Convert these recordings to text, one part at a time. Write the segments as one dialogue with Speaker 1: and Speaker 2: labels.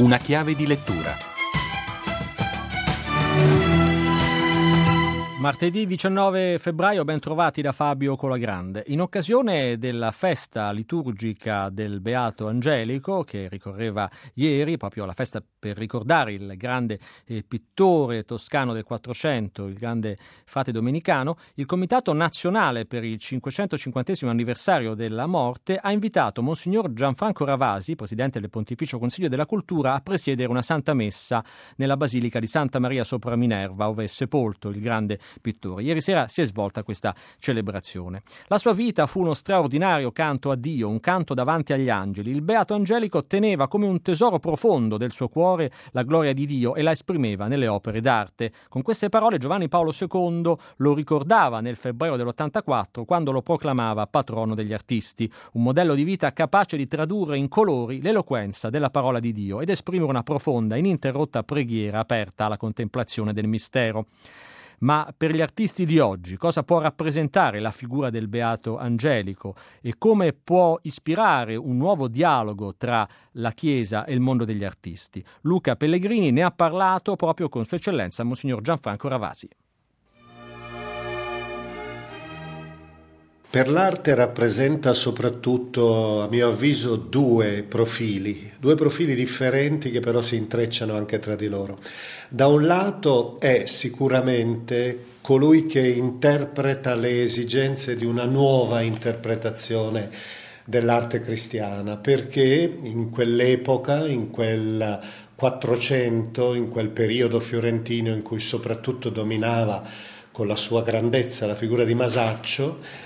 Speaker 1: Una chiave di lettura.
Speaker 2: Martedì 19 febbraio, ben trovati da Fabio Colagrande. In occasione della festa liturgica del Beato Angelico, che ricorreva ieri, proprio la festa per ricordare il grande pittore toscano del Quattrocento, il grande frate domenicano, il Comitato Nazionale per il 550° anniversario della morte ha invitato Monsignor Gianfranco Ravasi, presidente del Pontificio Consiglio della Cultura, a presiedere una Santa Messa nella Basilica di Santa Maria sopra Minerva, ove è sepolto il grande pittore. Ieri sera si è svolta questa celebrazione. La sua vita fu uno straordinario canto a Dio, un canto davanti agli angeli. Il Beato Angelico teneva come un tesoro profondo del suo cuore la gloria di Dio e la esprimeva nelle opere d'arte. Con queste parole Giovanni Paolo II lo ricordava nel febbraio dell'84 quando lo proclamava patrono degli artisti, un modello di vita capace di tradurre in colori l'eloquenza della parola di Dio ed esprimere una profonda, ininterrotta preghiera aperta alla contemplazione del mistero. Ma per gli artisti di oggi cosa può rappresentare la figura del Beato Angelico e come può ispirare un nuovo dialogo tra la Chiesa e il mondo degli artisti? Luca Pellegrini ne ha parlato proprio con Sua Eccellenza Monsignor Gianfranco Ravasi.
Speaker 3: Per l'arte rappresenta soprattutto, a mio avviso, due profili differenti che però si intrecciano anche tra di loro. Da un lato è sicuramente colui che interpreta le esigenze di una nuova interpretazione dell'arte cristiana, perché in quell'epoca, in quel Quattrocento, in quel periodo fiorentino in cui soprattutto dominava con la sua grandezza la figura di Masaccio,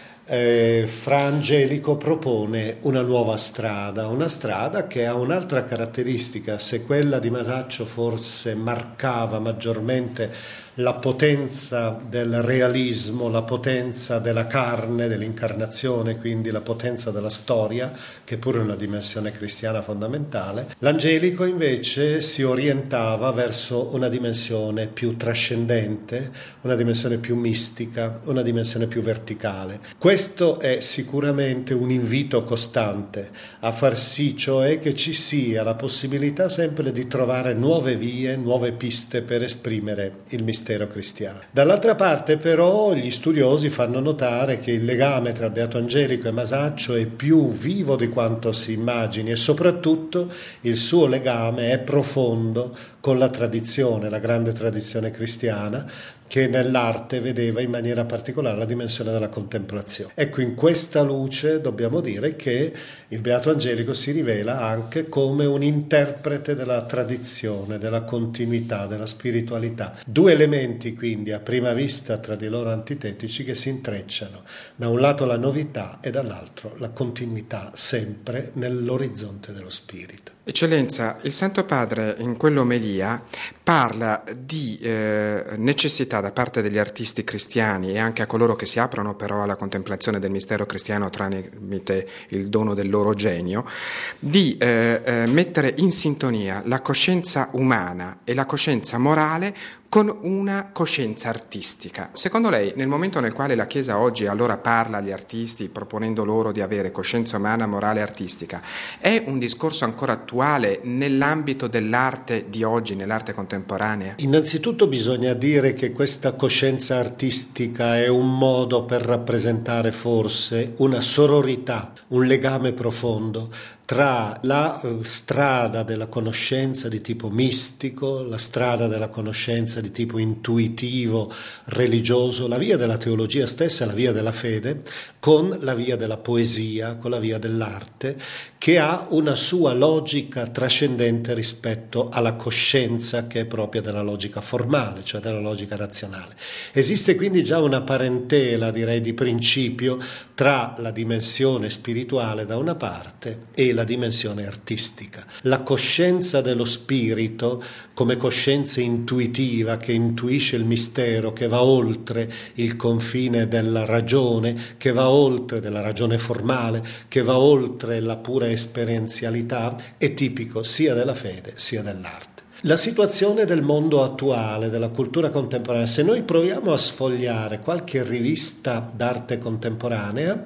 Speaker 3: Fra Angelico propone una nuova strada, una strada che ha un'altra caratteristica. Se quella di Masaccio forse marcava maggiormente la potenza del realismo, la potenza della carne, dell'incarnazione, quindi la potenza della storia, che pure è una dimensione cristiana fondamentale, l'Angelico invece si orientava verso una dimensione più trascendente, una dimensione più mistica, una dimensione più verticale. Questo è sicuramente un invito costante a far sì, cioè, che ci sia la possibilità sempre di trovare nuove vie, nuove piste per esprimere il mistero cristiano. Dall'altra parte però gli studiosi fanno notare che il legame tra il Beato Angelico e Masaccio è più vivo di quanto si immagini e soprattutto il suo legame è profondo con la tradizione, la grande tradizione cristiana, che nell'arte vedeva in maniera particolare la dimensione della contemplazione. Ecco, in questa luce dobbiamo dire che il Beato Angelico si rivela anche come un interprete della tradizione, della continuità, della spiritualità. Due elementi quindi a prima vista tra di loro antitetici che si intrecciano. Da un lato la novità e dall'altro la continuità sempre nell'orizzonte dello spirito.
Speaker 4: Eccellenza, il Santo Padre in quell'omelia parla di necessità da parte degli artisti cristiani e anche a coloro che si aprono però alla contemplazione del mistero cristiano tramite il dono del loro genio, di mettere in sintonia la coscienza umana e la coscienza morale con una coscienza artistica. Secondo lei, nel momento nel quale la Chiesa oggi allora parla agli artisti proponendo loro di avere coscienza umana, morale e artistica, è un discorso ancora attuale nell'ambito dell'arte di oggi, nell'arte contemporanea?
Speaker 3: Innanzitutto bisogna dire che questa coscienza artistica è un modo per rappresentare forse una sororità, un legame profondo tra la strada della conoscenza di tipo mistico, la strada della conoscenza di tipo intuitivo, religioso, la via della teologia stessa, la via della fede, con la via della poesia, con la via dell'arte, che ha una sua logica trascendente rispetto alla coscienza che è propria della logica formale, cioè della logica razionale. Esiste quindi già una parentela, direi di principio, tra la dimensione spirituale da una parte e la dimensione artistica. La coscienza dello spirito come coscienza intuitiva che intuisce il mistero, che va oltre il confine della ragione, che va oltre della ragione formale, che va oltre la pura esperienzialità, è tipico sia della fede sia dell'arte. La situazione del mondo attuale, della cultura contemporanea, se noi proviamo a sfogliare qualche rivista d'arte contemporanea,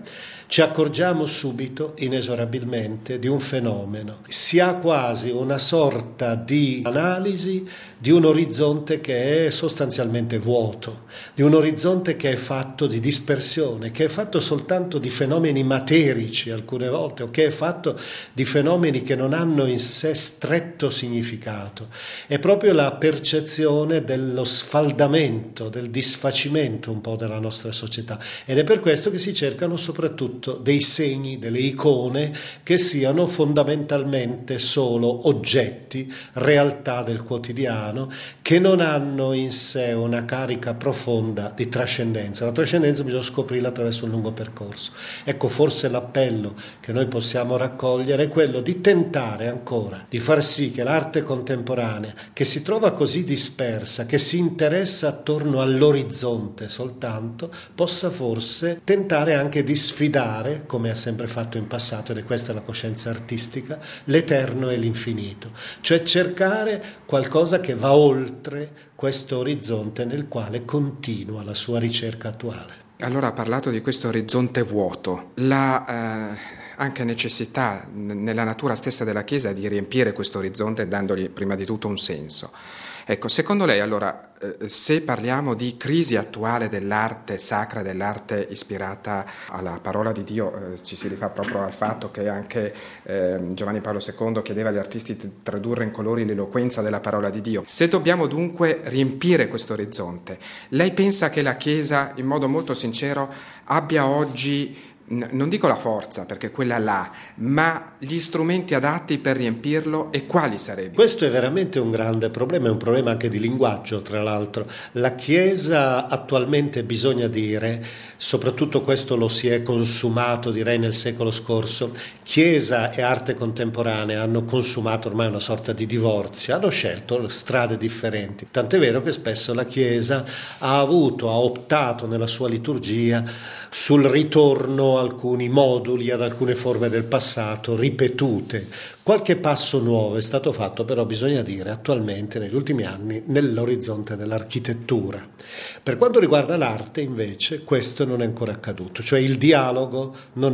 Speaker 3: ci accorgiamo subito, inesorabilmente, di un fenomeno. Si ha quasi una sorta di analisi di un orizzonte che è sostanzialmente vuoto, di un orizzonte che è fatto di dispersione, che è fatto soltanto di fenomeni materici alcune volte, o che è fatto di fenomeni che non hanno in sé stretto significato. È proprio la percezione dello sfaldamento, del disfacimento un po' della nostra società, ed è per questo che si cercano soprattutto dei segni, delle icone che siano fondamentalmente solo oggetti, realtà del quotidiano, che non hanno in sé una carica profonda di trascendenza. La trascendenza bisogna scoprirla attraverso un lungo percorso. Ecco, forse l'appello che noi possiamo raccogliere è quello di tentare ancora di far sì che l'arte contemporanea, che si trova così dispersa, che si interessa attorno all'orizzonte soltanto, possa forse tentare anche di sfidare, come ha sempre fatto in passato, ed è questa la coscienza artistica, l'eterno e l'infinito, cioè cercare qualcosa che va oltre questo orizzonte nel quale continua la sua ricerca attuale.
Speaker 4: Allora ha parlato di questo orizzonte vuoto, anche necessità nella natura stessa della Chiesa di riempire questo orizzonte dandogli prima di tutto un senso. Ecco, secondo lei allora, se parliamo di crisi attuale dell'arte sacra, dell'arte ispirata alla parola di Dio, ci si rifà proprio al fatto che anche Giovanni Paolo II chiedeva agli artisti di tradurre in colori l'eloquenza della parola di Dio. Se dobbiamo dunque riempire questo orizzonte, lei pensa che la Chiesa, in modo molto sincero, abbia oggi, non dico la forza, perché quella là, ma gli strumenti adatti per riempirlo, e quali sarebbero?
Speaker 3: Questo è veramente un grande problema, è un problema anche di linguaggio, tra l'altro. La Chiesa attualmente, bisogna dire, soprattutto questo lo si è consumato, direi, nel secolo scorso, Chiesa e arte contemporanea hanno consumato ormai una sorta di divorzio, hanno scelto strade differenti. Tant'è vero che spesso la Chiesa ha optato nella sua liturgia sul ritorno a alcuni moduli, ad alcune forme del passato ripetute. Qualche passo nuovo è stato fatto, però bisogna dire attualmente, negli ultimi anni, nell'orizzonte dell'architettura. Per quanto riguarda l'arte, invece, questo non è ancora accaduto, cioè il dialogo non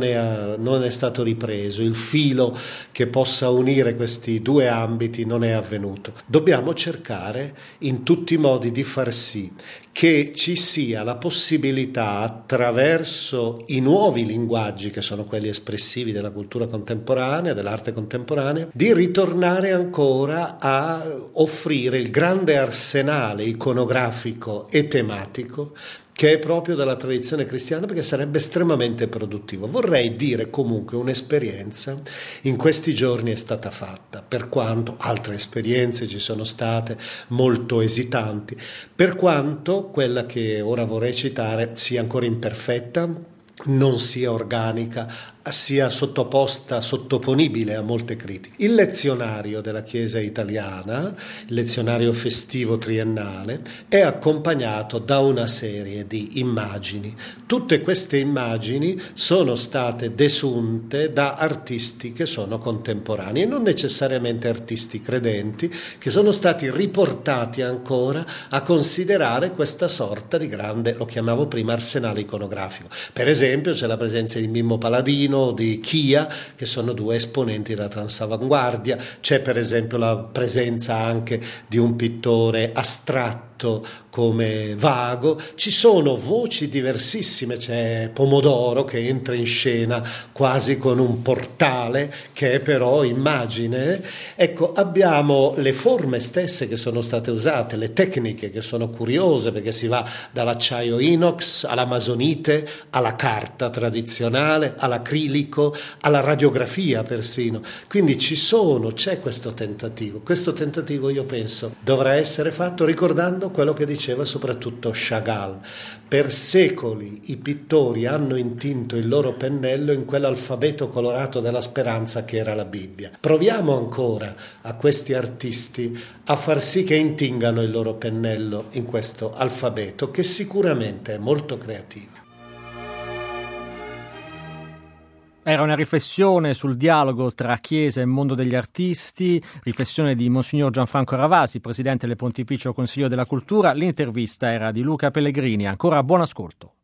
Speaker 3: è stato ripreso, il filo che possa unire questi due ambiti non è avvenuto. Dobbiamo cercare in tutti i modi di far sì che ci sia la possibilità, attraverso i nuovi linguaggi che sono quelli espressivi della cultura contemporanea, dell'arte contemporanea, di ritornare ancora a offrire il grande arsenale iconografico e tematico che è proprio dalla tradizione cristiana, perché sarebbe estremamente produttivo. Vorrei dire comunque un'esperienza in questi giorni è stata fatta, per quanto altre esperienze ci sono state molto esitanti, per quanto quella che ora vorrei citare sia ancora imperfetta, non sia organica, sia sottoponibile a molte critiche. Il lezionario della Chiesa italiana, il lezionario festivo triennale, è accompagnato da una serie di immagini. Tutte queste immagini sono state desunte da artisti che sono contemporanei e non necessariamente artisti credenti, che sono stati riportati ancora a considerare questa sorta di grande, lo chiamavo prima, arsenale iconografico. Per esempio c'è la presenza di Mimmo Paladino, di Chia, che sono due esponenti della transavanguardia. C'è per esempio la presenza anche di un pittore astratto come Vago. Ci sono voci diversissime, c'è Pomodoro che entra in scena quasi con un portale che è però immagine. Ecco, abbiamo le forme stesse che sono state usate, le tecniche che sono curiose, perché si va dall'acciaio inox all'amazonite, alla carta tradizionale, all'acrilico, alla radiografia persino. Quindi c'è questo tentativo io penso dovrà essere fatto ricordando quello che diceva soprattutto Chagall. Per secoli i pittori hanno intinto il loro pennello in quell'alfabeto colorato della speranza che era la Bibbia. Proviamo ancora a questi artisti a far sì che intingano il loro pennello in questo alfabeto che sicuramente è molto creativo.
Speaker 2: Era una riflessione sul dialogo tra Chiesa e mondo degli artisti, riflessione di Monsignor Gianfranco Ravasi, presidente del Pontificio Consiglio della Cultura. L'intervista era di Luca Pellegrini. Ancora buon ascolto.